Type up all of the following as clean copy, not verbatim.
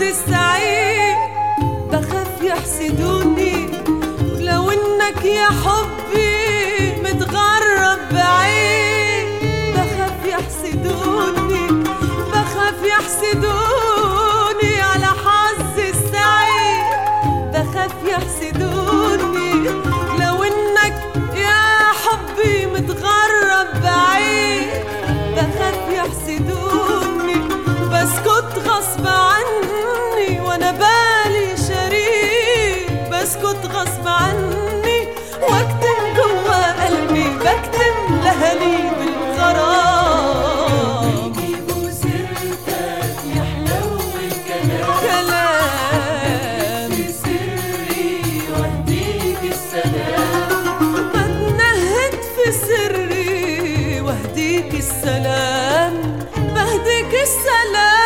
السعيد بخاف يحسدوني، ولو انك يا حبي متغرب بعيد بخاف يحسدوني، بخاف يحسدوني على حظي السعيد، بخاف يحسدوني لو انك يا حبي متغرب بعيد بخاف يحسدوني، بسكت غصب عني وانا بالي شريك، بسكت غصب عني واكتم جوا قلبي، بكتم لهالي بالغرام. يجيبوا سيرتك يحلو الكلام، كلام في سري واهديك السلام، بتنهد في سري واهديك السلام، بهديك السلام.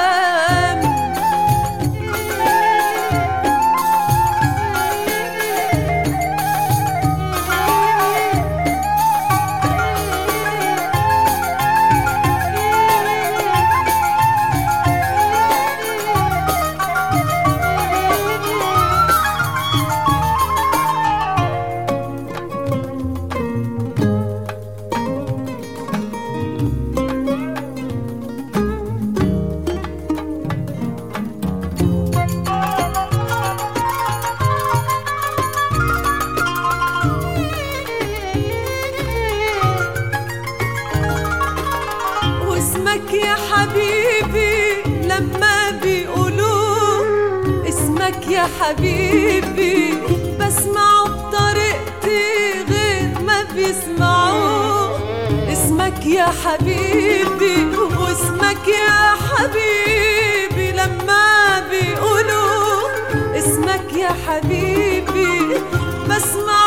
اسمك يا حبيبي لما بيقولوه، اسمك يا حبيبي بسمعه بطريقتي غير ما بيسمعوه، اسمك يا حبيبي واسمك يا حبيبي لما بيقولوه، اسمك يا حبيبي بسمع